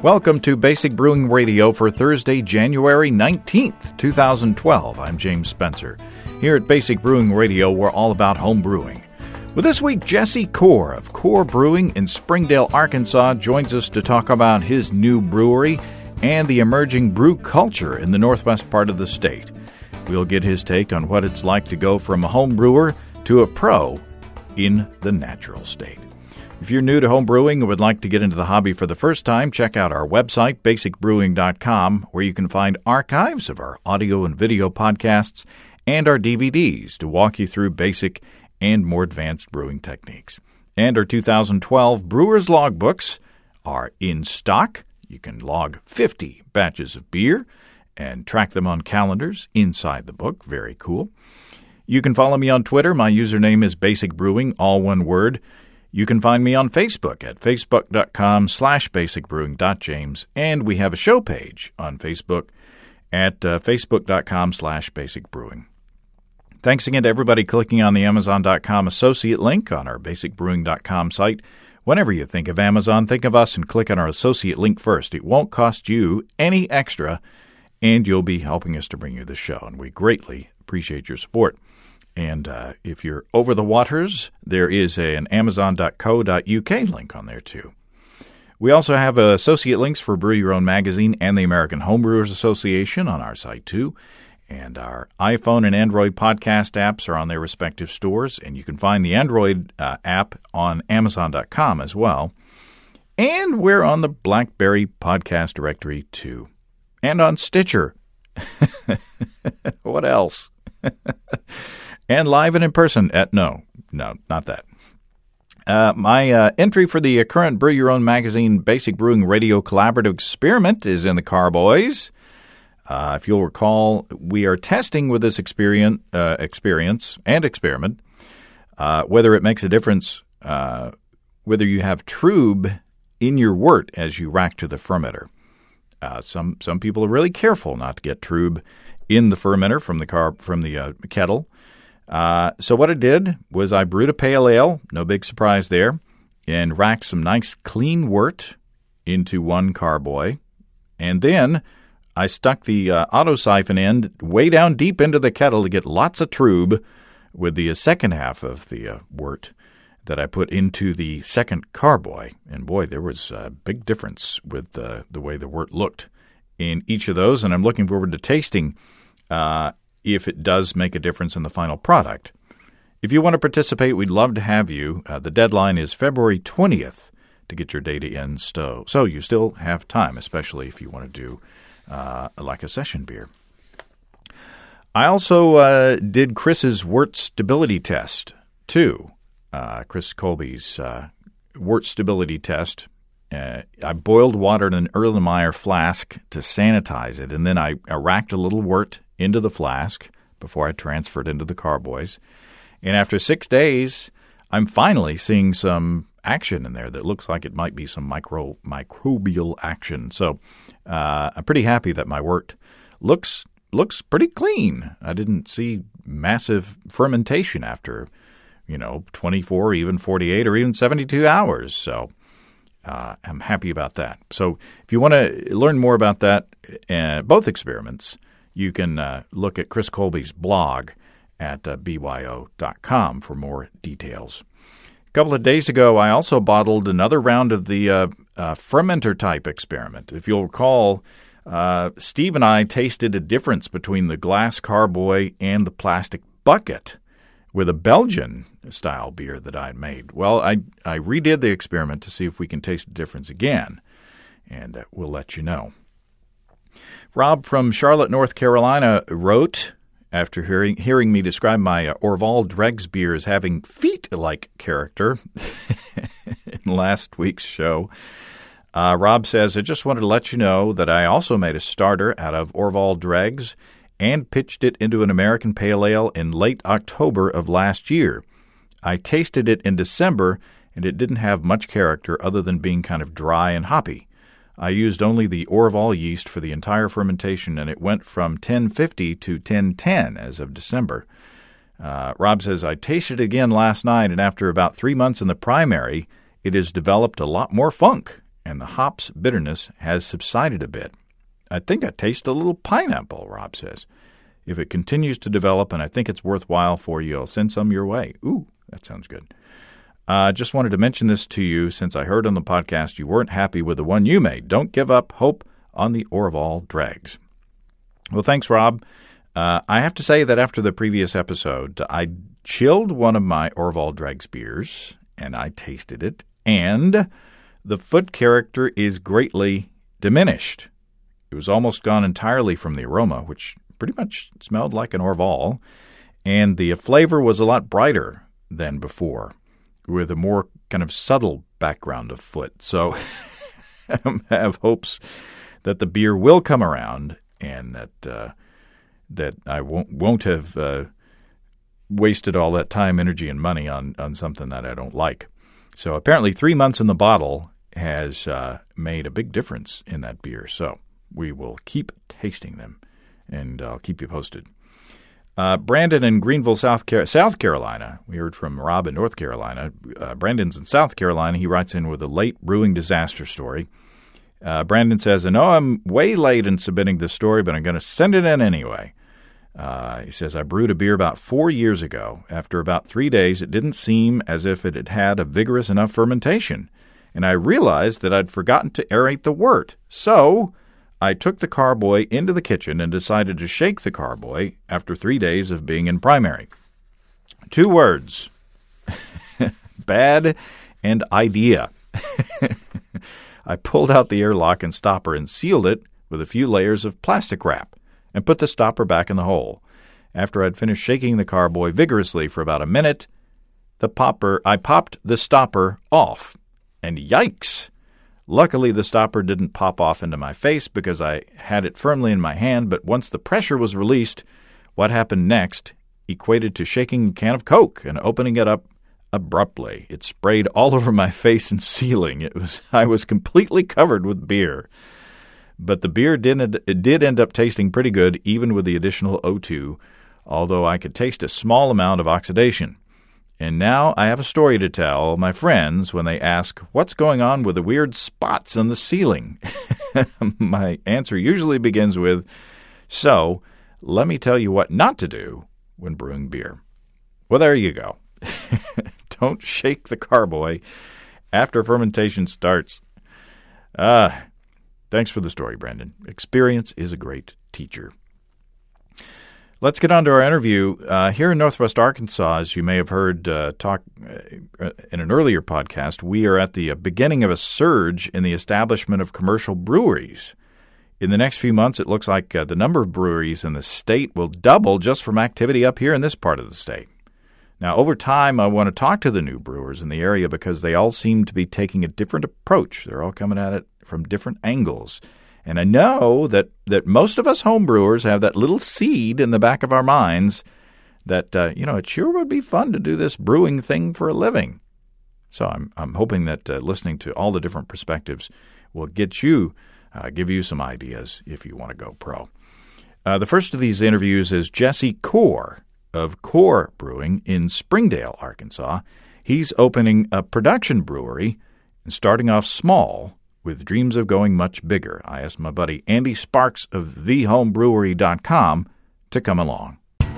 Welcome to Basic Brewing Radio for Thursday, January 19th, 2012. I'm James Spencer. Here at Basic Brewing Radio, we're all about home brewing. Well, this week, Jesse Core of Core Brewing in Springdale, Arkansas, joins us to talk about his new brewery and the emerging brew culture in the northwest part of the state. We'll get his take on what it's like to go from a home brewer to a pro in the natural state. If you're new to home brewing and would like to get into the hobby for the first time, check out our website, basicbrewing.com, where you can find archives of our audio and video podcasts and our DVDs to walk you through basic and more advanced brewing techniques. And our 2012 Brewer's Logbooks are in stock. You can log 50 batches of beer and track them on calendars inside the book. Very cool. You can follow me on Twitter. My username is Basic Brewing, all one word. You can find me on Facebook at facebook.com/basicbrewing.james, and we have a show page on Facebook at facebook.com/basicbrewing. Thanks again to everybody clicking on the Amazon.com associate link on our basicbrewing.com site. Whenever you think of Amazon, think of us and click on our associate link first. It won't cost you any extra, and you'll be helping us to bring you the show, and we greatly appreciate your support. And if you're over the waters, there is an amazon.co.uk link on there, too. We also have associate links for Brew Your Own Magazine and the American Homebrewers Association on our site, too. And our iPhone and Android podcast apps are on their respective stores. And you can find the Android app on Amazon.com as well. And we're on the BlackBerry podcast directory, too. And on Stitcher. What else? And live and in person at no, not that. My entry for the current Brew Your Own Magazine Basic Brewing Radio Collaborative Experiment is in the Carboys. If you'll recall, we are testing with this experience and experiment whether it makes a difference whether you have trub in your wort as you rack to the fermenter. Some people are really careful not to get trub in the fermenter from the kettle. So what I did was I brewed a pale ale, no big surprise there, and racked some nice clean wort into one carboy. And then I stuck the auto siphon end way down deep into the kettle to get lots of trub with the second half of the wort that I put into the second carboy. And boy, there was a big difference with the way the wort looked in each of those. And I'm looking forward to tasting if it does make a difference in the final product. If you want to participate, we'd love to have you. The deadline is February 20th to get your data in. So you still have time, especially if you want to do like a session beer. I also did Chris's wort stability test, too. Chris Colby's wort stability test. I boiled water in an Erlenmeyer flask to sanitize it, and then I racked a little wort into the flask before I transferred into the carboys. And after 6 days, I'm finally seeing some action in there that looks like it might be some microbial action. So I'm pretty happy that my wort looks pretty clean. I didn't see massive fermentation after, 24, even 48, or even 72 hours. So I'm happy about that. So if you want to learn more about that, both experiments, you can look at Chris Colby's blog at byo.com for more details. A couple of days ago, I also bottled another round of the fermenter-type experiment. If you'll recall, Steve and I tasted a difference between the glass carboy and the plastic bucket with a Belgian-style beer that I'd made. Well, I redid the experiment to see if we can taste the difference again, and we'll let you know. Rob from Charlotte, North Carolina wrote, after hearing me describe my Orval Dregs beer as having feet-like character in last week's show, Rob says, I just wanted to let you know that I also made a starter out of Orval Dregs and pitched it into an American Pale Ale in late October of last year. I tasted it in December, and it didn't have much character other than being kind of dry and hoppy. I used only the Orval yeast for the entire fermentation, and it went from 1050 to 1010 as of December. Rob says, I tasted it again last night, and after about 3 months in the primary, it has developed a lot more funk and the hops bitterness has subsided a bit. I think I taste a little pineapple, Rob says. If it continues to develop and I think it's worthwhile for you, I'll send some your way. Ooh, that sounds good. Just wanted to mention this to you since I heard on the podcast you weren't happy with the one you made. Don't give up hope on the Orval dregs. Well, thanks, Rob. I have to say that after the previous episode, I chilled one of my Orval dregs beers, and I tasted it, and the foot character is greatly diminished. It was almost gone entirely from the aroma, which pretty much smelled like an Orval, and the flavor was a lot brighter than before, with a more kind of subtle background of foot. So I have hopes that the beer will come around and that I won't have wasted all that time, energy, and money on something that I don't like. So apparently 3 months in the bottle has made a big difference in that beer. So we will keep tasting them, and I'll keep you posted. Brandon in Greenville, South Carolina. We heard from Rob in North Carolina. Brandon's in South Carolina. He writes in with a late brewing disaster story. Brandon says, I know I'm way late in submitting this story, but I'm going to send it in anyway. He says, I brewed a beer about 4 years ago. After about 3 days, it didn't seem as if it had had a vigorous enough fermentation, and I realized that I'd forgotten to aerate the wort. So I took the carboy into the kitchen and decided to shake the carboy after 3 days of being in primary. 2 words, bad and idea. I pulled out the airlock and stopper and sealed it with a few layers of plastic wrap and put the stopper back in the hole. After I'd finished shaking the carboy vigorously for about a minute, I popped the stopper off. And yikes! Luckily, the stopper didn't pop off into my face because I had it firmly in my hand, but once the pressure was released, what happened next equated to shaking a can of Coke and opening it up abruptly. It sprayed all over my face and ceiling. I was completely covered with beer. But the beer did end up tasting pretty good, even with the additional O2, although I could taste a small amount of oxidation. And now I have a story to tell my friends when they ask, what's going on with the weird spots on the ceiling? My answer usually begins with, so let me tell you what not to do when brewing beer. Well, there you go. Don't shake the carboy after fermentation starts. Thanks for the story, Brandon. Experience is a great teacher. Let's get on to our interview. Here in Northwest Arkansas, as you may have heard talk in an earlier podcast, we are at the beginning of a surge in the establishment of commercial breweries. In the next few months, it looks like the number of breweries in the state will double just from activity up here in this part of the state. Now, over time, I want to talk to the new brewers in the area because they all seem to be taking a different approach. They're all coming at it from different angles. And I know that most of us home brewers have that little seed in the back of our minds that, it sure would be fun to do this brewing thing for a living. So I'm hoping that listening to all the different perspectives will give you some ideas if you want to go pro. The first of these interviews is Jesse Core of Core Brewing in Springdale, Arkansas. He's opening a production brewery and starting off small with dreams of going much bigger. I asked my buddy Andy Sparks of thehomebrewery.com to come along.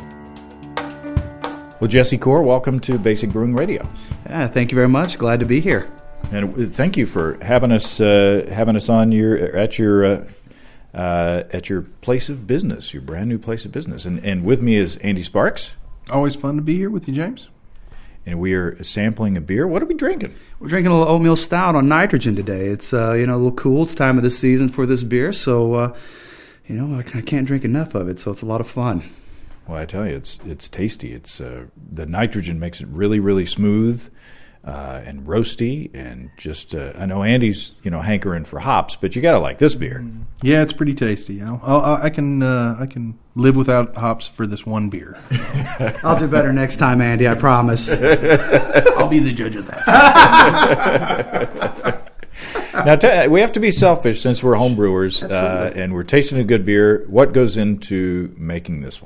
Well, Jesse Core, welcome to Basic Brewing Radio. Yeah, thank you very much. Glad to be here. And thank you for having us on at your place of business, your brand new place of business. And with me is Andy Sparks. Always fun to be here with you, James. And we are sampling a beer. What are we drinking? We're drinking a little oatmeal stout on nitrogen today. It's a little cool. It's time of the season for this beer, so I can't drink enough of it. So it's a lot of fun. Well, I tell you, it's tasty. It's the nitrogen makes it really, really smooth and roasty, and just I know Andy's hankering for hops, but you gotta like this beer. Yeah, it's pretty tasty. I can live without hops for this one beer. I'll do better next time, Andy. I promise. I'll be the judge of that. Now, we have to be selfish since we're home brewers and we're tasting a good beer. What goes into making this one?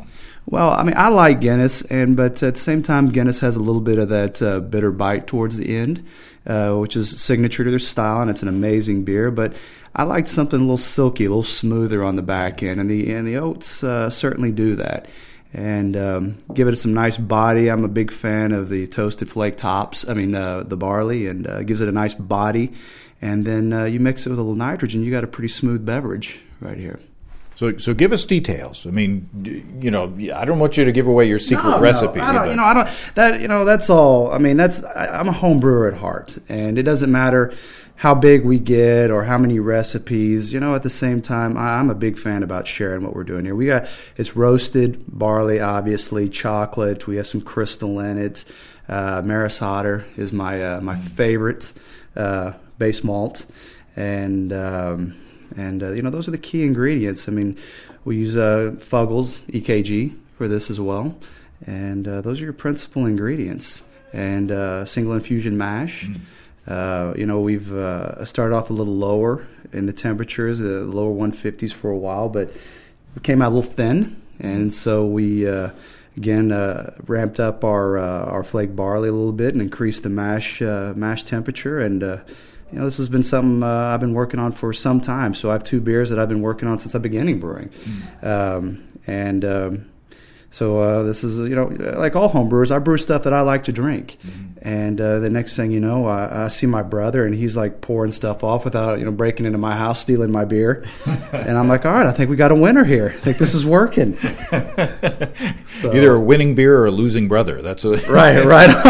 Well, I mean, I like Guinness, but at the same time, Guinness has a little bit of that bitter bite towards the end, which is signature to their style, and it's an amazing beer. But I liked something a little silky, a little smoother on the back end, and the oats certainly do that. And give it some nice body. I'm a big fan of the toasted flake tops. I mean, the barley, and gives it a nice body. And then you mix it with a little nitrogen, you got a pretty smooth beverage right here. So give us details. I mean, I don't want you to give away your secret recipe. No, I don't. That's all. I mean, I'm a home brewer at heart, and it doesn't matter how big we get or how many recipes. At the same time, I'm a big fan about sharing what we're doing here. It's roasted barley, obviously, chocolate. We have some crystal in it. Maris Otter is my favorite base malt, and those are the key ingredients. I mean, we use Fuggles EKG for this as well, and those are your principal ingredients. And single infusion mash. We've started off a little lower in the temperatures, the lower 150s for a while, but we came out a little thin, and so we ramped up our flake barley a little bit and increased the mash temperature. And this has been something I've been working on for some time. So I have 2 beers that I've been working on since I began brewing. So this is, like all home brewers, I brew stuff that I like to drink. Mm-hmm. And the next thing you know, I see my brother, and he's like pouring stuff off without, breaking into my house, stealing my beer. And I'm like, all right, I think we got a winner here. I think this is working. So, either a winning beer or a losing brother. That's right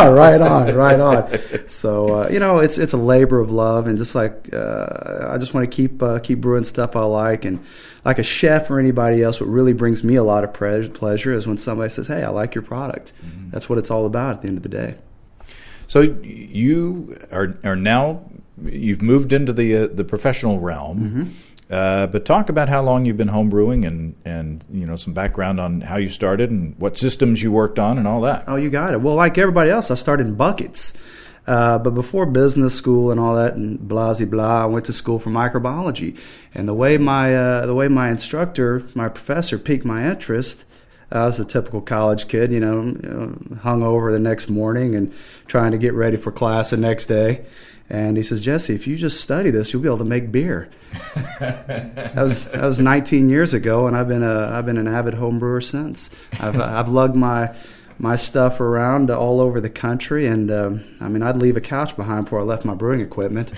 on. So it's a labor of love, and just like I just want to keep brewing stuff I like. And like a chef or anybody else, what really brings me a lot of pleasure is when somebody says, "Hey, I like your product." Mm-hmm. That's what it's all about at the end of the day. So you are now, you've moved into the professional realm, mm-hmm. But talk about how long you've been home brewing and some background on how you started and what systems you worked on and all that. Oh, you got it. Well, like everybody else, I started in buckets. But before business school and all that and blah, I went to school for microbiology. And the way my instructor, my professor, piqued my interest, I was a typical college kid, hung over the next morning and trying to get ready for class the next day. And he says, "Jesse, if you just study this, you'll be able to make beer." That was 19 years ago, and I've been an avid home brewer since. I've lugged my stuff around all over the country, and I'd leave a couch behind before I left my brewing equipment.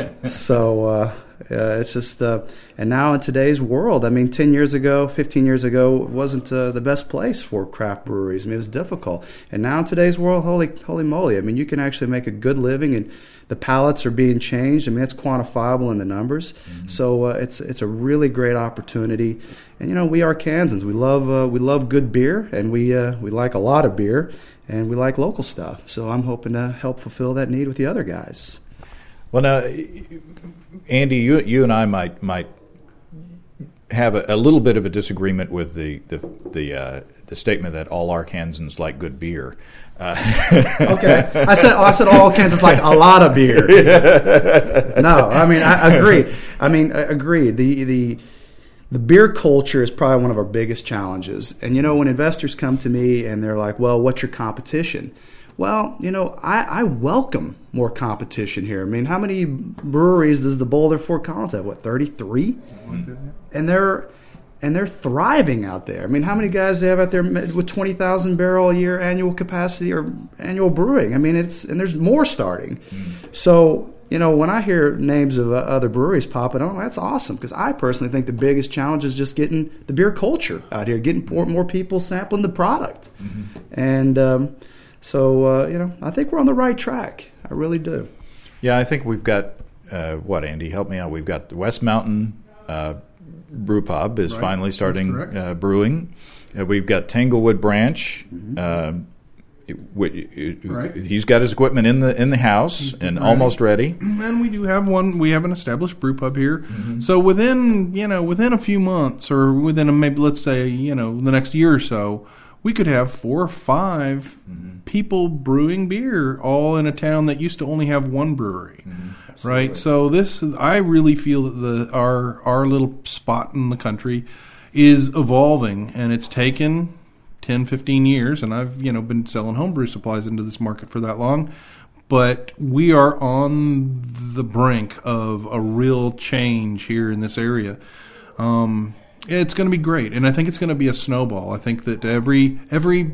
So it's just, and now in today's world, 10 years ago, 15 years ago, it wasn't the best place for craft breweries. It was difficult. And now in today's world, holy moly, you can actually make a good living, and the pallets are being changed. It's quantifiable in the numbers. Mm-hmm. So it's a really great opportunity. And we are Kansans. We love good beer, and we like a lot of beer, and we like local stuff. So I'm hoping to help fulfill that need with the other guys. Well, now, Andy, you and I might have a little bit of a disagreement with the statement that all Arkansans like good beer. Okay, I said all Kansans like a lot of beer. No, I agree. Agreed. The beer culture is probably one of our biggest challenges. And when investors come to me and they're like, "Well, what's your competition?" Well, I welcome more competition here. How many breweries does the Boulder Fort Collins have? 33? Mm-hmm. And they're thriving out there. How many guys do they have out there with 20,000 barrel a year annual capacity or annual brewing? And there's more starting. Mm-hmm. So, when I hear names of other breweries popping on, that's awesome, because I personally think the biggest challenge is just getting the beer culture out here, getting more people sampling the product. Mm-hmm. And so, I think we're on the right track. I really do. Yeah, I think we've got, Andy, help me out. We've got the West Mountain Brew Pub is finally starting brewing. We've got Tanglewood Branch. Mm-hmm. He's got his equipment in the house and almost ready. And we do have one. We have an established brew pub here. Mm-hmm. So within a few months, or within maybe let's say the next year or so, we could have 4 or 5 people brewing beer, all in a town that used to only have one brewery. Mm-hmm. Right. So I really feel that our little spot in the country is evolving, and it's taken 10, 15 years, and I've been selling homebrew supplies into this market for that long. But we are on the brink of a real change here in this area. It's going to be great, and I think it's going to be a snowball. I think that everything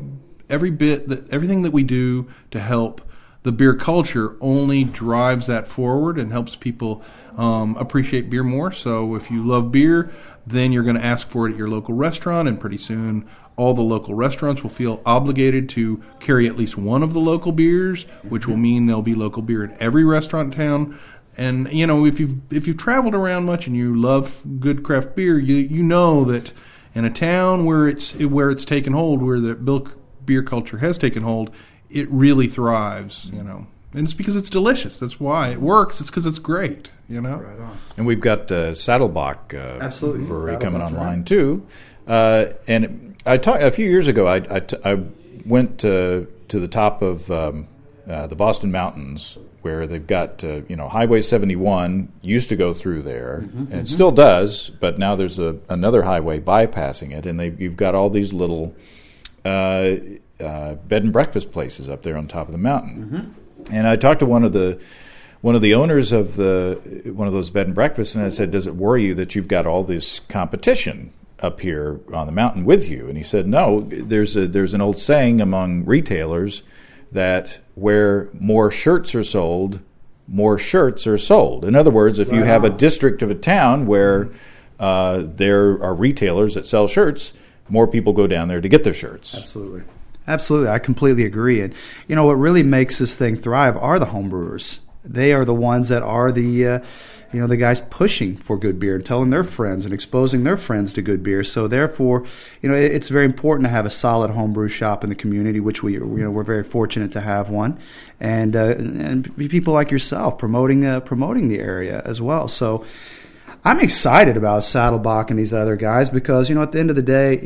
that we do to help the beer culture only drives that forward and helps people appreciate beer more. So if you love beer, then you're going to ask for it at your local restaurant, and pretty soon all the local restaurants will feel obligated to carry at least one of the local beers, which will mean there'll be local beer in every restaurant in town. And if you've traveled around much and you love good craft beer, you know that in a town where it's taken hold, where the beer culture has taken hold, it really thrives. And it's because it's delicious. That's why it works. It's because it's great. Right on. And we've got Saddlebach absolutely brewery coming online too. And a few years ago, I went to the top of the Boston Mountains, where they've got Highway 71 used to go through there, and it still does, but now there's another highway bypassing it, and you've got all these little bed and breakfast places up there on top of the mountain. And I talked to one of the owners of one of those bed and breakfasts, and I said, "Does it worry you that you've got all this competition up here on the mountain with you?" And he said, "No, there's an old saying among retailers that where more shirts are sold, more shirts are sold." In other words, if you have a district of a town where there are retailers that sell shirts, more people go down there to get their shirts. Absolutely. I completely agree. And what really makes this thing thrive are the homebrewers. They are the ones that are the guys pushing for good beer and telling their friends and exposing their friends to good beer. So therefore, it's very important to have a solid homebrew shop in the community, which we're very fortunate to have one, and people like yourself promoting the area as well. So I'm excited about Saddlebach and these other guys because, at the end of the day,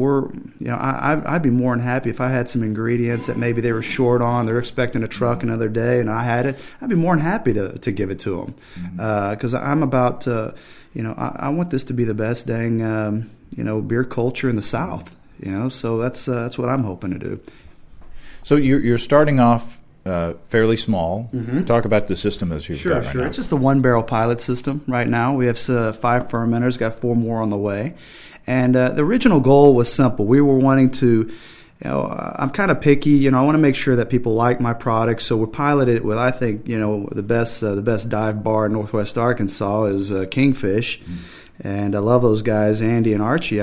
I'd be more than happy if I had some ingredients that maybe they were short on. They're expecting a truck another day, and I had it. I'd be more than happy to give it to them because I'm about, I want this to be the best dang, beer culture in the South. So that's what I'm hoping to do. So you're starting off fairly small. Talk about the system as you've got right now. It's just a 1-barrel pilot system right now. We have 5 fermenters, got 4 more on the way. And the original goal was simple. We were wanting to, I'm kind of picky. I want to make sure that people like my products. So we piloted it with, I think, the best dive bar in Northwest Arkansas is Kingfish. And I love those guys, Andy and Archie.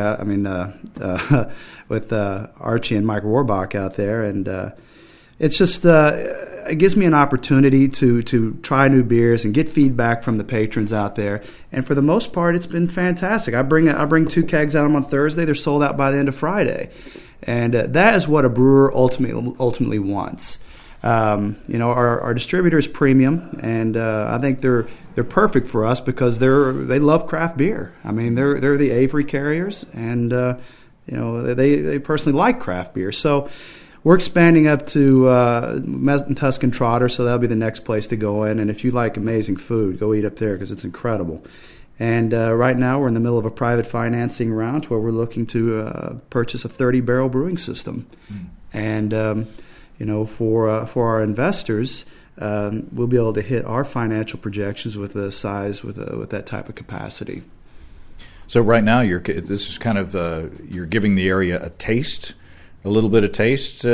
With Archie and Mike Rohrbach out there. And it's just it gives me an opportunity to try new beers and get feedback from the patrons out there. And for the most part, it's been fantastic. I bring 2 kegs out on Thursday. They're sold out by the end of Friday, and that is what a brewer ultimately wants. Our distributor is premium, and I think they're perfect for us because they love craft beer. I mean, they're the Avery carriers, and they personally like craft beer. So we're expanding up to Tuscan Trotter, so that'll be the next place to go in. And if you like amazing food, go eat up there because it's incredible. And right now we're in the middle of a private financing round where we're looking to purchase a 30-barrel brewing system. And, for our investors, we'll be able to hit our financial projections with a size with that type of capacity. So right now this is kind of you're giving the area a little bit of taste.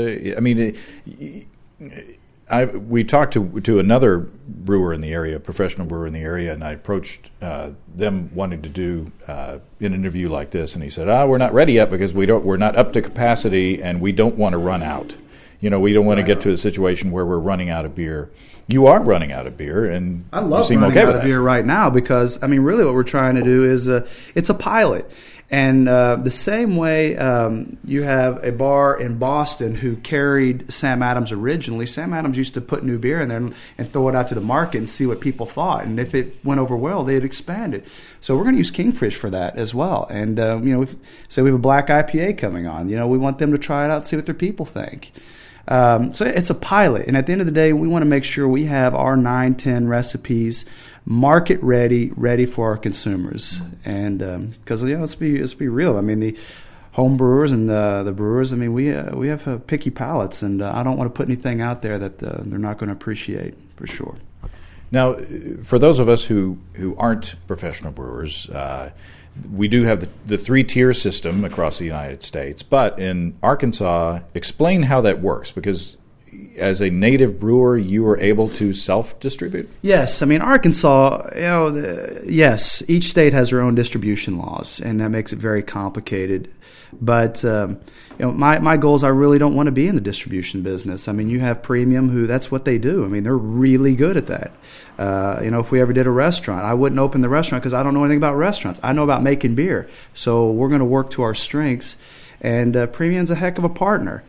We talked to another brewer in the area, a professional brewer in the area, and I approached them wanting to do an interview like this, and he said, "We're not ready yet because we're not up to capacity, and we don't want to run out. We don't want to get to a situation where we're running out of beer." You are running out of beer, and I love you seem running okay out with of that. beer right now because really what we're trying to do is it's a pilot. And the same way you have a bar in Boston who carried Sam Adams originally. Sam Adams used to put new beer in there and throw it out to the market and see what people thought. And if it went over well, they'd expand it. So we're going to use Kingfish for that as well. And, we have a black IPA coming on. We want them to try it out and see what their people think. So it's a pilot. And at the end of the day, we want to make sure we have our 9-10 recipes market ready for our consumers. And because let's be real. I mean, home brewers and the brewers. I mean, we have picky palates, and I don't want to put anything out there that they're not going to appreciate, for sure. Now, for those of us who aren't professional brewers, we do have the three-tier system across the United States. But in Arkansas, explain how that works, because as a native brewer, you are able to self-distribute? Yes. I mean, Arkansas, yes, each state has their own distribution laws, and that makes it very complicated. But, my goal is I really don't want to be in the distribution business. I mean, you have Premium, that's what they do. I mean, they're really good at that. If we ever did a restaurant, I wouldn't open the restaurant because I don't know anything about restaurants. I know about making beer. So we're going to work to our strengths, and Premium's a heck of a partner.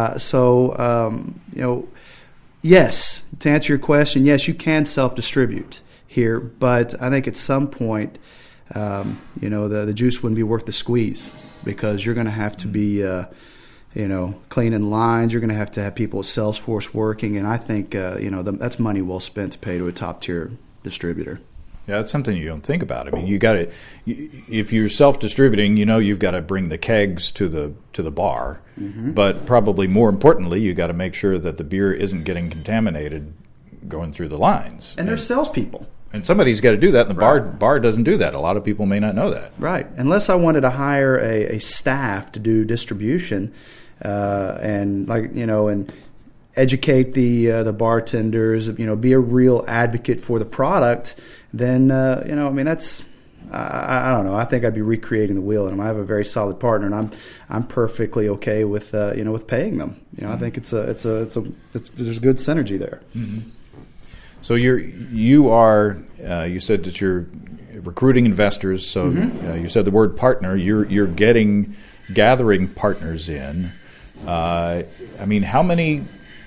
Yes, to answer your question, yes, you can self-distribute here, but I think at some point, the juice wouldn't be worth the squeeze, because you're going to have to be, cleaning lines. You're going to have people at Salesforce working, and I think, that's money well spent to pay to a top-tier distributor. Yeah, that's something you don't think about. I mean, if you're self-distributing, you've got to bring the kegs to the bar, but probably more importantly, you got to make sure that the beer isn't getting contaminated going through the lines. And there's salespeople. And somebody's got to do that, and the bar doesn't do that. A lot of people may not know that. Right. Unless I wanted to hire a staff to do distribution, and educate the bartenders, be a real advocate for the product, then, that's, I don't know. I think I'd be recreating the wheel, and I have a very solid partner, and I'm perfectly okay with, with paying them. I think there's good synergy there. Mm-hmm. So you said that you're recruiting investors. So you said the word partner. You're gathering partners in. I mean, how many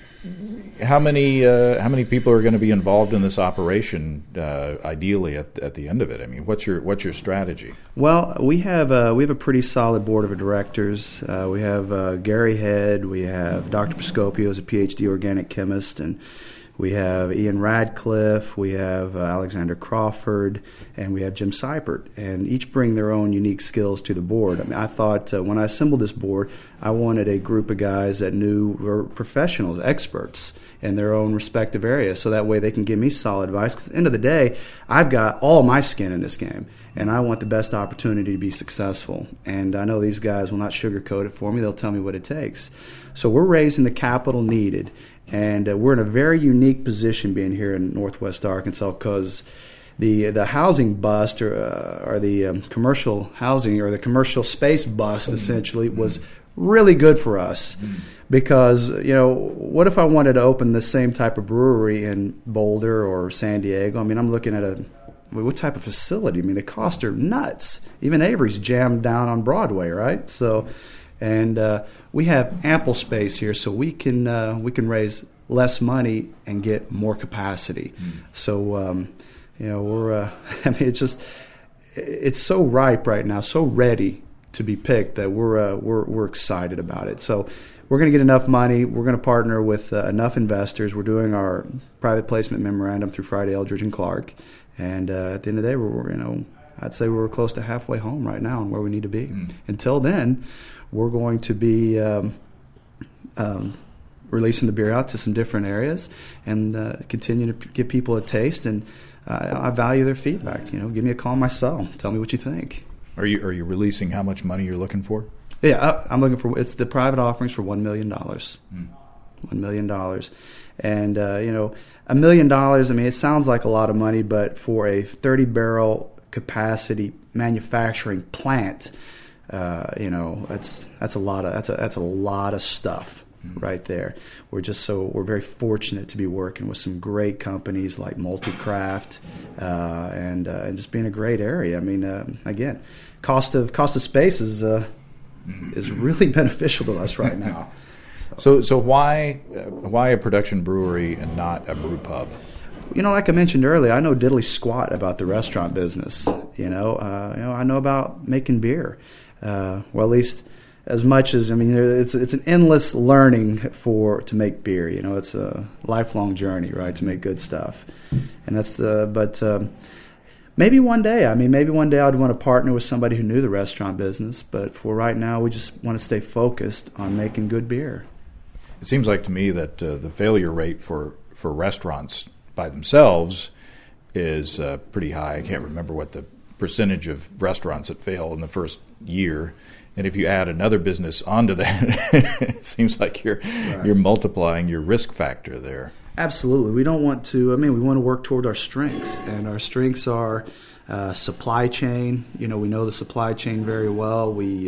people are going to be involved in this operation? Ideally, at the end of it, I mean, what's your strategy? Well, we have a pretty solid board of directors. We have Gary Head. We have Dr. Piscopio, who's a PhD organic chemist, and we have Ian Radcliffe, we have Alexander Crawford, and we have Jim Seipert, and each bring their own unique skills to the board. I mean, I thought when I assembled this board, I wanted a group of guys that were professionals, experts in their own respective areas, so that way they can give me solid advice. Because at the end of the day, I've got all my skin in this game, and I want the best opportunity to be successful. And I know these guys will not sugarcoat it for me. They'll tell me what it takes. So we're raising the capital needed. And we're in a very unique position being here in Northwest Arkansas, because the housing bust or the commercial housing or the commercial space bust essentially was really good for us. Because, what if I wanted to open the same type of brewery in Boulder or San Diego? I mean, I'm looking at what type of facility? I mean, the costs are nuts. Even Avery's jammed down on Broadway, right? So. And we have ample space here, so we can raise less money and get more capacity. So we're I mean, it's so ripe right now, so ready to be picked that we're excited about it. So we're going to get enough money. We're going to partner with enough investors. We're doing our private placement memorandum through Friday, Eldridge and Clark, and at the end of the day, I'd say we're close to halfway home right now and where we need to be. Until then, we're going to be releasing the beer out to some different areas and continue to give people a taste. And I value their feedback. Give me a call on my cell. Tell me what you think. Are you releasing how much money you're looking for? Yeah, I'm looking for. It's the private offerings for $1 million. $1 million, and $1 million. I mean, it sounds like a lot of money, but for a 30-barrel capacity manufacturing plant. That's a lot of stuff right there. We're very fortunate to be working with some great companies like Multicraft, and just being a great area. I mean, again, cost of space is really beneficial to us right now. So why a production brewery and not a brew pub? Like I mentioned earlier, I know diddly squat about the restaurant business. I know about making beer. Well, at least as much as, I mean, it's an endless learning to make beer. It's a lifelong journey, right, to make good stuff. And that's but Maybe one day. I mean, maybe one day I'd want to partner with somebody who knew the restaurant business. But for right now, we just want to stay focused on making good beer. It seems like to me that the failure rate for restaurants by themselves is pretty high. I can't remember what the percentage of restaurants that fail in the first year. And if you add another business onto that, it seems like you're multiplying your risk factor there. Absolutely. We don't want to, we want to work toward our strengths. And our strengths are supply chain. You know, we know the supply chain very well. We,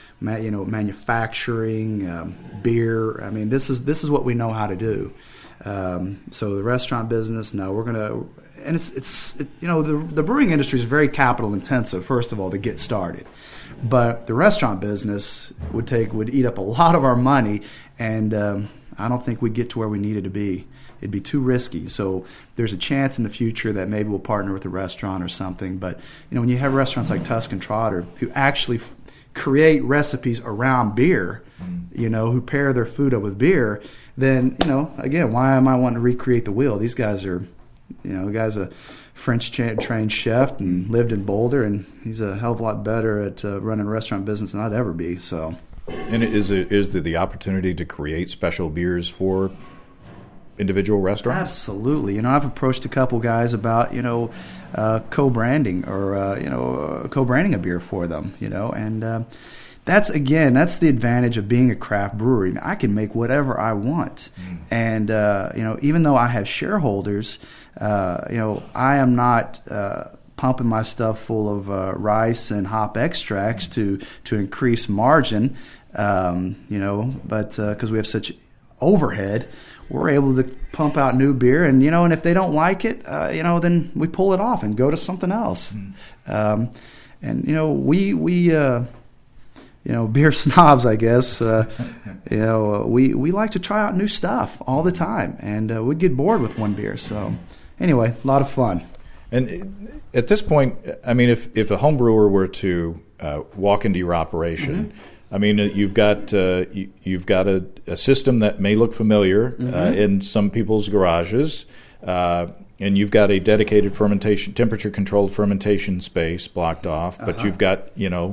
manufacturing, beer. I mean, this is what we know how to do. So the restaurant business, no, we're going to, and the brewing industry is very capital intensive, first of all, to get started. But the restaurant business would eat up a lot of our money, and I don't think we'd get to where we needed to be. It'd be too risky. So there's a chance in the future that maybe we'll partner with a restaurant or something. But when you have restaurants like Tuscan Trotter who actually create recipes around beer, who pair their food up with beer, then again, why am I wanting to recreate the wheel? These guys are, the guy's a French trained chef and lived in Boulder, and he's a hell of a lot better at running a restaurant business than I'd ever be. So, and is there the opportunity to create special beers for individual restaurants? Absolutely. I've approached a couple guys about co-branding or co-branding a beer for them. And that's the advantage of being a craft brewery. I can make whatever I want, and even though I have shareholders, I am not pumping my stuff full of rice and hop extracts to increase margin. But because we have such overhead, we're able to pump out new beer, and if they don't like it, then we pull it off and go to something else. We beer snobs, I guess. We like to try out new stuff all the time, and we'd get bored with one beer. So, anyway, a lot of fun. And at this point, I mean, if a home brewer were to walk into your operation, I mean, you've got a system that may look familiar in some people's garages, and you've got a dedicated temperature-controlled fermentation space blocked off, but you've got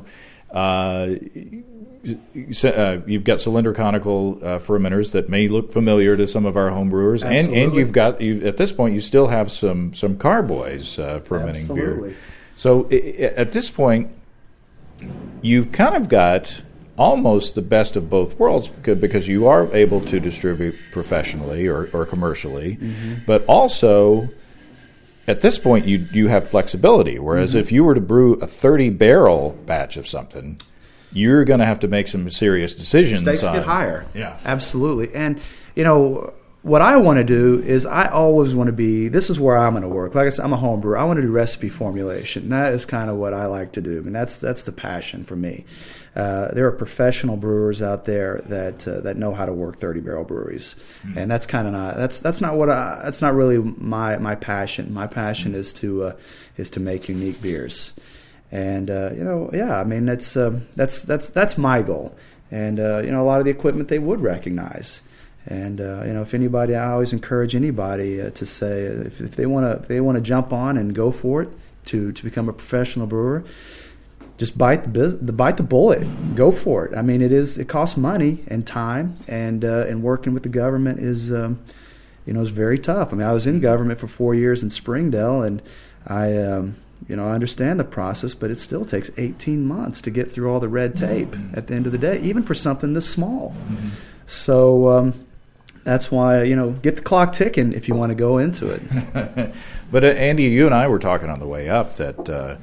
you've got cylinder conical fermenters that may look familiar to some of our home brewers, and you've at this point you still have some carboys fermenting beer. So at this point, you've kind of got almost the best of both worlds because you are able to distribute professionally or commercially, but also at this point you have flexibility. Whereas if you were to brew a 30-barrel batch of something, you're going to have to make some serious decisions. Stakes get higher. Yeah, absolutely. And what I want to do is I always want to be. This is where I'm going to work. Like I said, I'm a home brewer. I want to do recipe formulation. That is kind of what I like to do. I mean, that's the passion for me. There are professional brewers out there that know how to work 30-barrel breweries, and that's kind of not that's not really my passion. My passion is to make unique beers, and I mean that's my goal. And a lot of the equipment they would recognize. And if anybody, I always encourage anybody to say if they want to jump on and go for it to become a professional brewer, just bite the bullet, go for it. I mean, it costs money and time, and working with the government is is very tough. I mean, I was in government for 4 years in Springdale, and I understand the process, but it still takes 18 months to get through all the red tape at the end of the day, even for something this small. So. That's why, get the clock ticking if you want to go into it. But Andy, you and I were talking on the way up that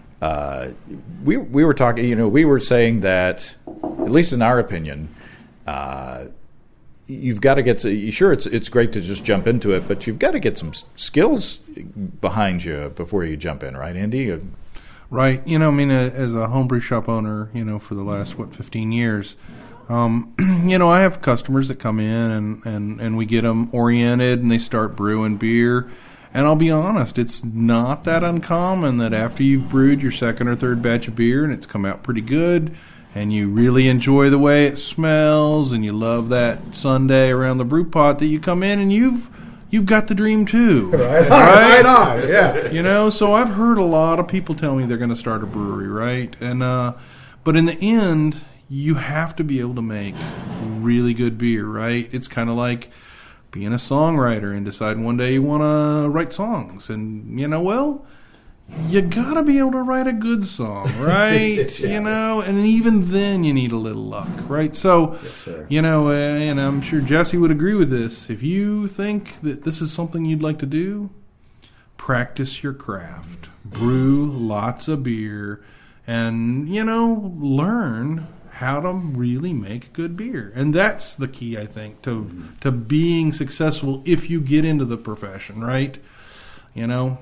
we were talking. We were saying that, at least in our opinion, you've got to get. Sure, it's great to just jump into it, but you've got to get some skills behind you before you jump in, right, Andy? Right. As a homebrew shop owner, for the last 15 years. I have customers that come in and we get them oriented and they start brewing beer. And I'll be honest, it's not that uncommon that after you've brewed your second or third batch of beer and it's come out pretty good and you really enjoy the way it smells and you love that Sunday around the brew pot, that you come in and you've you've got the dream too. Right on. Yeah. You know, so I've heard a lot of people tell me they're going to start a brewery, right? And but in the end, you have to be able to make really good beer, right? It's kind of like being a songwriter and deciding one day you want to write songs. And, you know, well, you got to be able to write a good song, right? You know, and even then you need a little luck, right? So, you know, and I'm sure Jesse would agree with this. If you think that this is something you'd like to do, practice your craft. Brew lots of beer and, you know, learn how to really make good beer. And that's the key, I think, to being successful if you get into the profession, right? You know,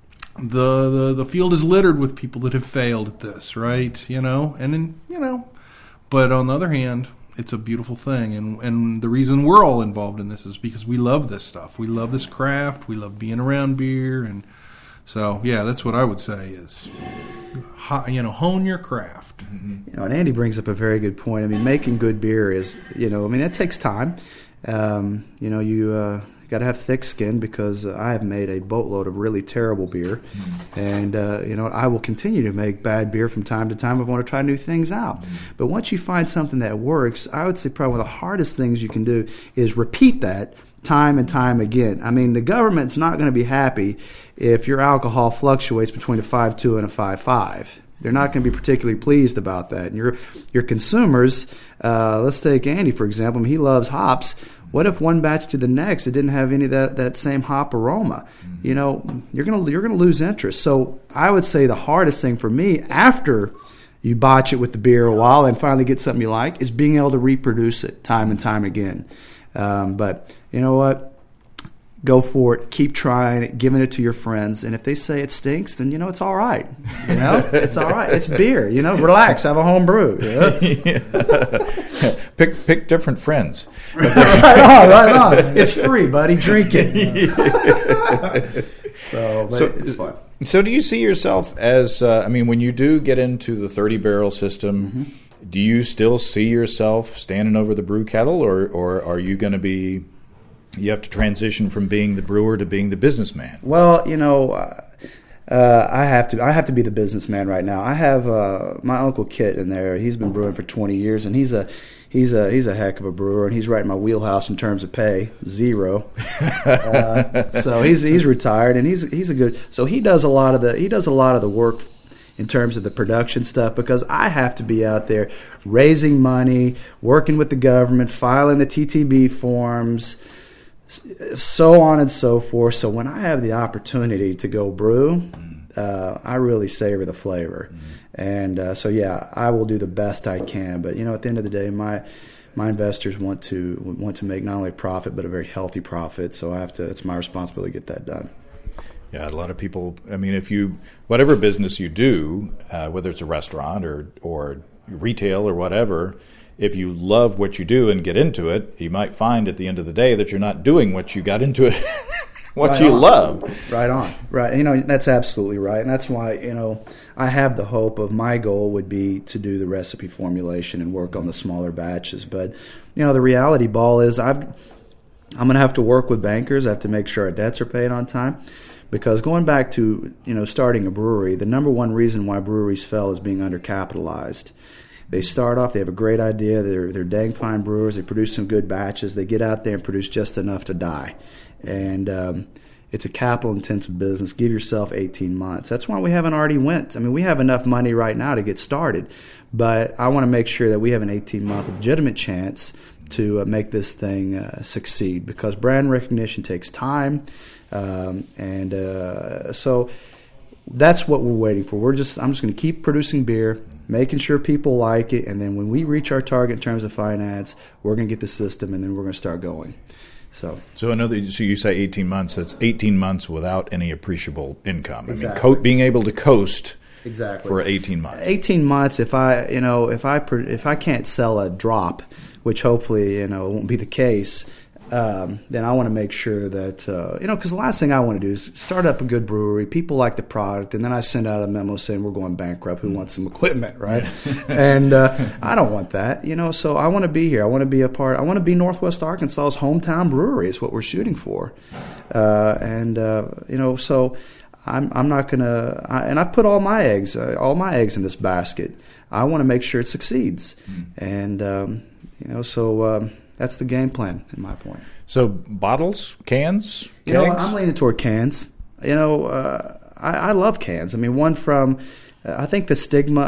the field is littered with people that have failed at this, right? You know, and then, you know, but on the other hand, it's a beautiful thing. And the reason we're all involved in this is because we love this stuff. We love this craft. We love being around beer. And so, yeah, that's what I would say is, you know, hone your craft. You know, and Andy brings up a very good point. I mean, making good beer is, you know, I mean, that takes time. You know, you got to have thick skin because I have made a boatload of really terrible beer. And, you know, I will continue to make bad beer from time to time. I want to try new things out. But once you find something that works, I would say probably one of the hardest things you can do is repeat that time and time again. I mean, the government's not going to be happy if your alcohol fluctuates between a 5.2 and a 5.5. They're not going to be particularly pleased about that. And your consumers, let's take Andy, for example. I mean, he loves hops. What if one batch to the next, it didn't have any of that same hop aroma? You know, you're gonna lose interest. So I would say the hardest thing for me after you botch it with the beer a while and finally get something you like is being able to reproduce it time and time again. But you know what? Go for it. Keep trying it, giving it to your friends. And if they say it stinks, then, you know, it's all right. You know, it's all right. It's beer. You know, relax. Have a home brew. You know? Pick different friends. Right on. It's free, buddy. Drink it. So it's fun. So do you see yourself as, I mean, when you do get into the 30-barrel system, do you still see yourself standing over the brew kettle, or are you going to be... You have to transition from being the brewer to being the businessman. Well, you know, I have to be the businessman right now. I have my Uncle Kit in there. He's been brewing for 20 years, and he's a heck of a brewer, and he's right in my wheelhouse in terms of pay, zero. So he's retired, and he's a good. So he does a lot of the work in terms of the production stuff, because I have to be out there raising money, working with the government, filing the TTB forms, so on and so forth. So when I have the opportunity to go brew, I really savor the flavor. And so, yeah, I will do the best I can. But, you know, at the end of the day, my investors want to make not only profit, but a very healthy profit. So it's my responsibility to get that done. Yeah, a lot of people, I mean, whatever business you do, whether it's a restaurant or retail or whatever, if you love what you do and get into it, you might find at the end of the day that you're not doing what you got into it, love. Right on. Right. You know, that's absolutely right. And that's why, you know, I have the hope of my goal would be to do the recipe formulation and work on the smaller batches. But, you know, the reality ball is I'm going to have to work with bankers. I have to make sure our debts are paid on time. Because going back to, you know, starting a brewery, the number one reason why breweries fail is being undercapitalized. They start off, they have a great idea, they're dang fine brewers, they produce some good batches, they get out there and produce just enough to die. And it's a capital-intensive business. Give yourself 18 months. That's why we haven't already went. I mean, we have enough money right now to get started, but I want to make sure that we have an 18-month legitimate chance to make this thing succeed, because brand recognition takes time. So that's what we're waiting for. I'm just going to keep producing beer, making sure people like it, and then when we reach our target in terms of finance, we're going to get the system, and then we're going to start going. So I know that. So you say 18 months. That's 18 months without any appreciable income. Exactly. I mean, being able to coast exactly for 18 months. 18 months. If I can't sell a drop, which hopefully, you know, won't be the case, then I want to make sure that, because the last thing I want to do is start up a good brewery. People like the product, and then I send out a memo saying we're going bankrupt. Who wants some equipment, right? And I don't want that, so I want to be here. I want to be a part. I want to be Northwest Arkansas's hometown brewery is what we're shooting for. So I'm not going to, and I've put all my eggs in this basket. I want to make sure it succeeds. And, that's the game plan, in my point. So bottles, cans, kegs? I'm leaning toward cans. I love cans. I mean, one from, I think the stigma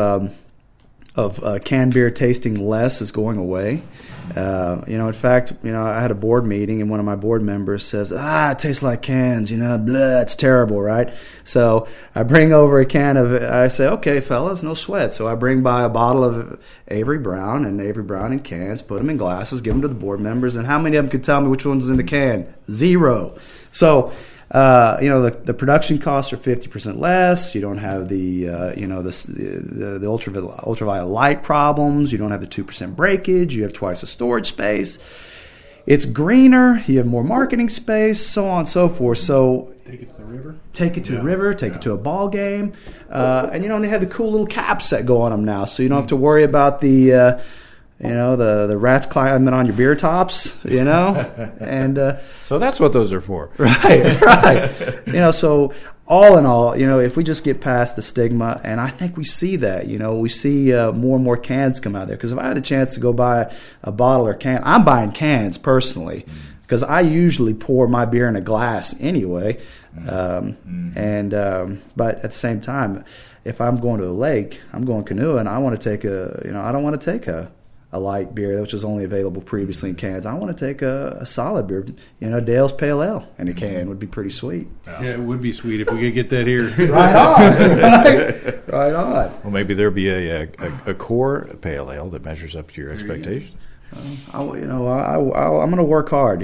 of canned beer tasting less is going away. In fact, I had a board meeting and one of my board members says, it tastes like cans, blah, it's terrible, right? So I bring over a can I say, okay, fellas, no sweat. So I bring by a bottle of Avery Brown in cans, put them in glasses, give them to the board members, and how many of them could tell me which one's in the can? 0. So, the production costs are 50% less. You don't have the ultraviolet light problems. You don't have the 2% breakage. You have twice the storage space. It's greener. You have more marketing space, so on and so forth. So take it to the river. Take it to the river. Take it to a ball game. And they have the cool little caps that go on them now, so you don't have to worry about the rats climbing on your beer tops, and so that's what those are for, right. So all in all, if we just get past the stigma, and I think we see that, we see more and more cans come out there. Because if I had the chance to go buy a bottle or can, I'm buying cans personally, because I usually pour my beer in a glass anyway. But at the same time, if I'm going to a lake, I'm going canoeing, I want to take I don't want to take a light beer, which was only available previously in cans. I want to take a solid beer. Dale's Pale Ale in a can would be pretty sweet. Yeah, it would be sweet if we could get that here. Right on. Right on. Well, maybe there'll be a core Pale Ale that measures up to your expectations. I'm going to work hard.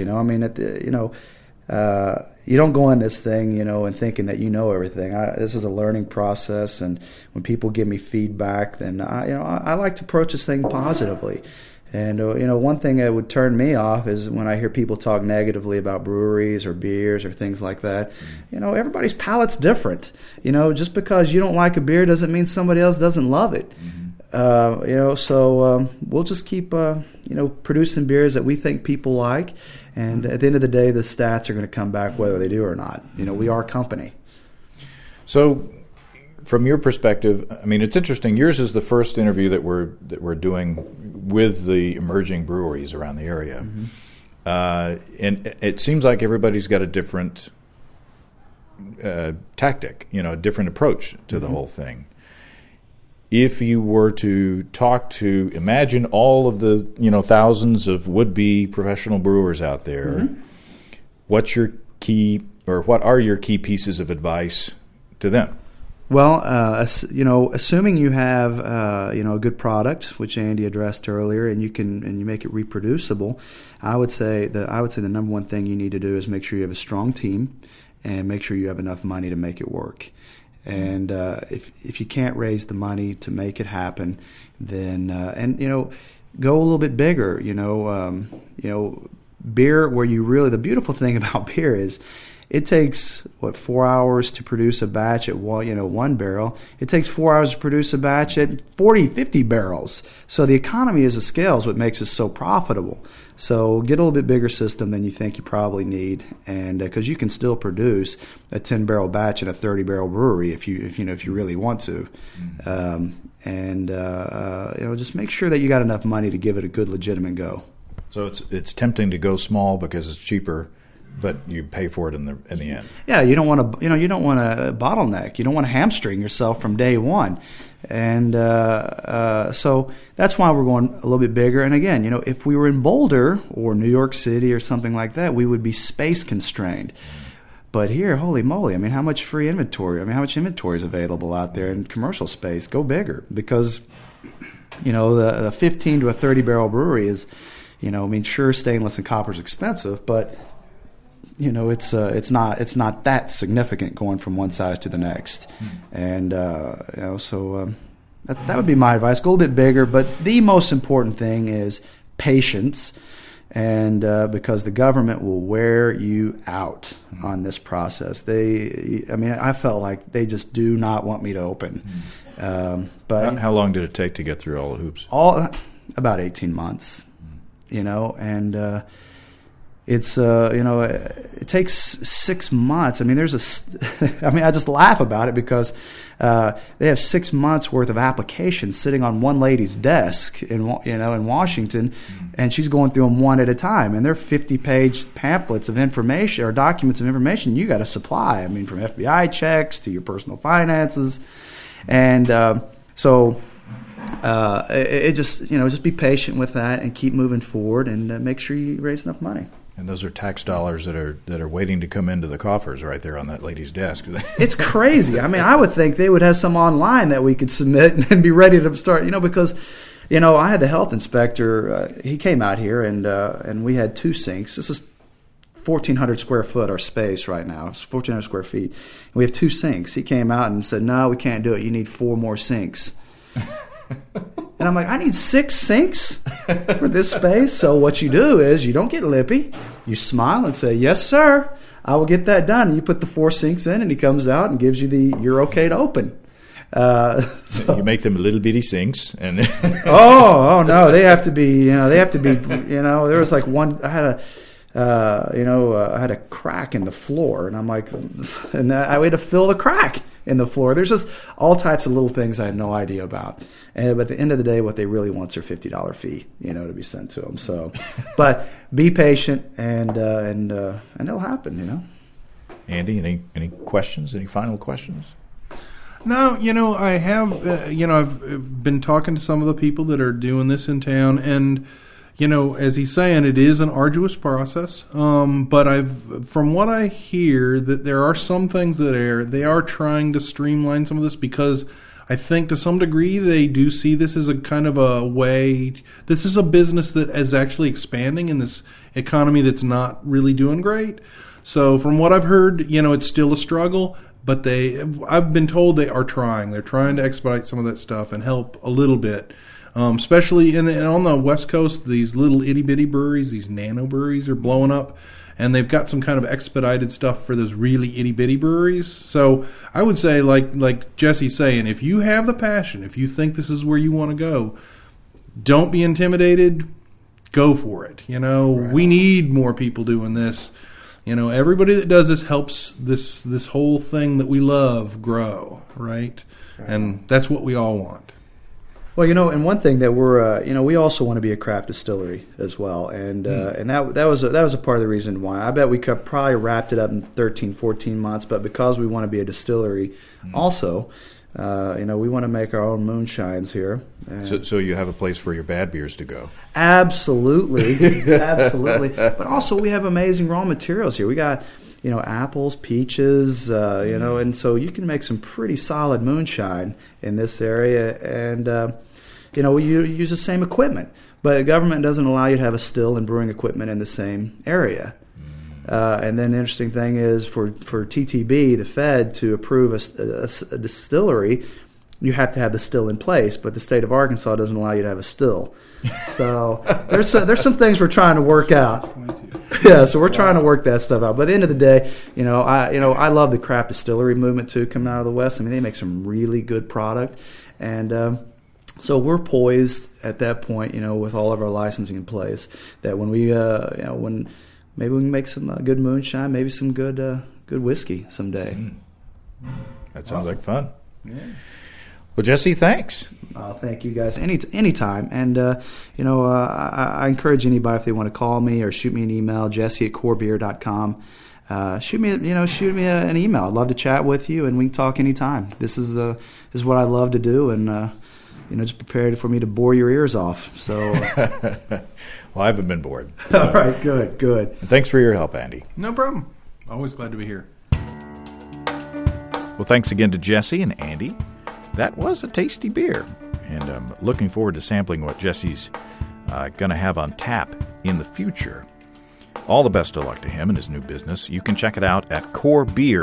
You don't go in this thing, and thinking that you know everything. This is a learning process, and when people give me feedback, then I like to approach this thing positively. And one thing that would turn me off is when I hear people talk negatively about breweries or beers or things like that. Everybody's palate's different. Just because you don't like a beer doesn't mean somebody else doesn't love it. So we'll just keep producing beers that we think people like. And at the end of the day, the stats are going to come back whether they do or not. We are a company. So, from your perspective, I mean, it's interesting. Yours is the first interview that we're doing with the emerging breweries around the area, and it seems like everybody's got a different tactic, a different approach to the whole thing. If you were to imagine all of the thousands of would-be professional brewers out there, what are your key pieces of advice to them? Well, assuming you have a good product, which Andy addressed earlier, and you make it reproducible, I would say the number one thing you need to do is make sure you have a strong team and make sure you have enough money to make it work. And if you can't raise the money to make it happen, then go a little bit bigger. Beer, where the beautiful thing about beer is, it takes 4 hours to produce a batch at one barrel. It takes 4 hours to produce a batch at 40, 50 barrels. So the economy of scale is what makes us so profitable. So get a little bit bigger system than you think you probably need, and because you can still produce a 10-barrel batch in a 30-barrel brewery if you really want to, just make sure that you got enough money to give it a good, legitimate go. So it's tempting to go small because it's cheaper, but you pay for it in the end. Yeah, you don't want to bottleneck. You don't want to hamstring yourself from day one. And so that's why we're going a little bit bigger. And again, if we were in Boulder or New York City or something like that, we would be space constrained. But here, holy moly, I mean, how much free inventory? I mean, how much inventory is available out there in commercial space? Go bigger, because, the 15 to a 30 barrel brewery is, sure, stainless and copper is expensive, but it's not that significant going from one size to the next. And so that would be my advice. Go a little bit bigger, but the most important thing is patience. And because the government will wear you out on this process. I felt like they just do not want me to open. But how long did it take to get through all the hoops? About 18 months, and it's it takes 6 months. I mean, I just laugh about it because they have 6 months worth of applications sitting on one lady's desk in Washington, and she's going through them one at a time. And they're 50-page pamphlets of information or documents of information you got to supply. I mean, from FBI checks to your personal finances, and just be patient with that and keep moving forward and make sure you raise enough money. And those are tax dollars that are waiting to come into the coffers right there on that lady's desk. It's crazy. I mean, I would think they would have some online that we could submit and be ready to start. Because I had the health inspector. He came out here and we had 2 sinks. This is 1,400 square foot our space right now. It's 1,400 square feet. And we have 2 sinks. He came out and said, "No, we can't do it. You need 4 more sinks." And I'm like, I need 6 sinks for this space. So what you do is you don't get lippy. You smile and say, "Yes, sir, I will get that done." And you put the 4 sinks in, and he comes out and gives you you're okay to open. So you make them little bitty sinks, and oh no, they have to be. There was like one. I had a crack in the floor, and I'm like, and I had to fill the crack in the floor. There's just all types of little things I had no idea about. But at the end of the day, what they really want is their $50 fee, to be sent to them. So, but be patient, and it'll happen, Andy, any questions? Any final questions? No, I have. I've been talking to some of the people that are doing this in town, and as he's saying, it is an arduous process. But from what I hear, that there are some things that they are trying to streamline some of this, because I think to some degree they do see this as a kind of a way. This is a business that is actually expanding in this economy that's not really doing great. So from what I've heard, it's still a struggle. But I've been told they are trying. They're trying to expedite some of that stuff and help a little bit. Especially on the West Coast, these little itty-bitty breweries, these nano breweries are blowing up, and they've got some kind of expedited stuff for those really itty-bitty breweries. So I would say, like Jesse's saying, if you have the passion, if you think this is where you want to go, don't be intimidated. Go for it. Right. We need more people doing this. Everybody that does this helps this whole thing that we love grow, right? And that's what we all want. Well, and one thing that we're, we also want to be a craft distillery as well, and that was a part of the reason why. I bet we could probably wrapped it up in 13, 14 months, but because we want to be a distillery, also, we want to make our own moonshines here. So you have a place for your bad beers to go. Absolutely, absolutely. But also we have amazing raw materials here. We got apples, peaches, and so you can make some pretty solid moonshine in this area, and we use the same equipment, but the government doesn't allow you to have a still and brewing equipment in the same area. And then the interesting thing is for TTB, the Fed, to approve a distillery, you have to have the still in place, but the state of Arkansas doesn't allow you to have a still. So there's some things we're trying to work out. Yeah, so we're trying to work that stuff out. But at the end of the day, I love the craft distillery movement too, coming out of the West. I mean, they make some really good product, and so we're poised at that point, with all of our licensing in place, that when we, when maybe we can make some good moonshine, maybe some good whiskey someday. That sounds like fun. Yeah. Well, Jesse, thanks. Thank you guys. Anytime. And, I encourage anybody, if they want to call me or shoot me an email, jesse@corebeer.com. Shoot me an email. I'd love to chat with you, and we can talk anytime. This is what I love to do, and, just prepare for me to bore your ears off. So, well, I haven't been bored. All right, good. And thanks for your help, Andy. No problem. Always glad to be here. Well, thanks again to Jesse and Andy. That was a tasty beer, and I'm looking forward to sampling what Jesse's going to have on tap in the future. All the best of luck to him in his new business. You can check it out at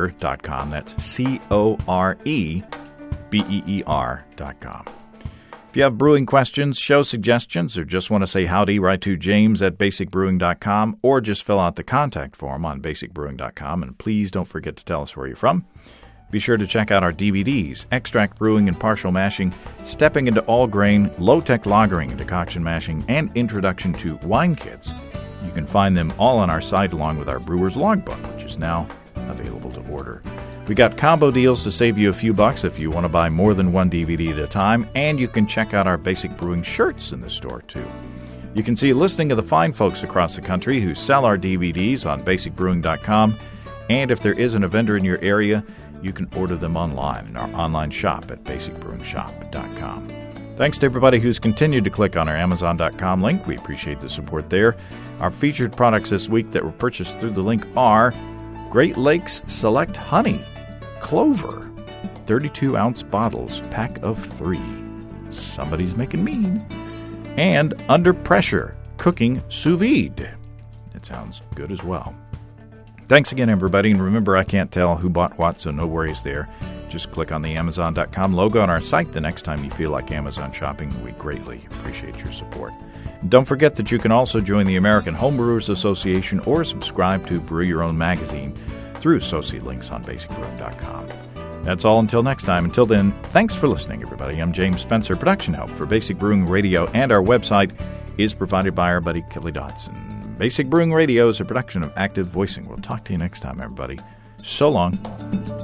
corebeer.com. That's COREBEER.com. If you have brewing questions, show suggestions, or just want to say howdy, write to james@basicbrewing.com or just fill out the contact form on basicbrewing.com. And please don't forget to tell us where you're from. Be sure to check out our DVDs, Extract Brewing and Partial Mashing, Stepping into All Grain, Low-Tech Lagering and Decoction Mashing, and Introduction to Wine Kits. You can find them all on our site along with our Brewer's Logbook, which is now available to order. We got combo deals to save you a few bucks if you want to buy more than one DVD at a time, and you can check out our Basic Brewing shirts in the store, too. You can see a listing of the fine folks across the country who sell our DVDs on basicbrewing.com, and if there isn't a vendor in your area, you can order them online in our online shop at basicbrewingshop.com. Thanks to everybody who's continued to click on our Amazon.com link. We appreciate the support there. Our featured products this week that were purchased through the link are Great Lakes Select Honey, Clover, 32-ounce bottles, pack of 3. Somebody's making mean. And Under Pressure, cooking sous vide. It sounds good as well. Thanks again, everybody. And remember, I can't tell who bought what, so no worries there. Just click on the Amazon.com logo on our site the next time you feel like Amazon shopping. We greatly appreciate your support. And don't forget that you can also join the American Homebrewers Association or subscribe to Brew Your Own magazine through associate links on basicbrewing.com. That's all until next time. Until then, thanks for listening, everybody. I'm James Spencer. Production help for Basic Brewing Radio and our website is provided by our buddy Kelly Dodson. Basic Brewing Radio is a production of Active Voicing. We'll talk to you next time, everybody. So long.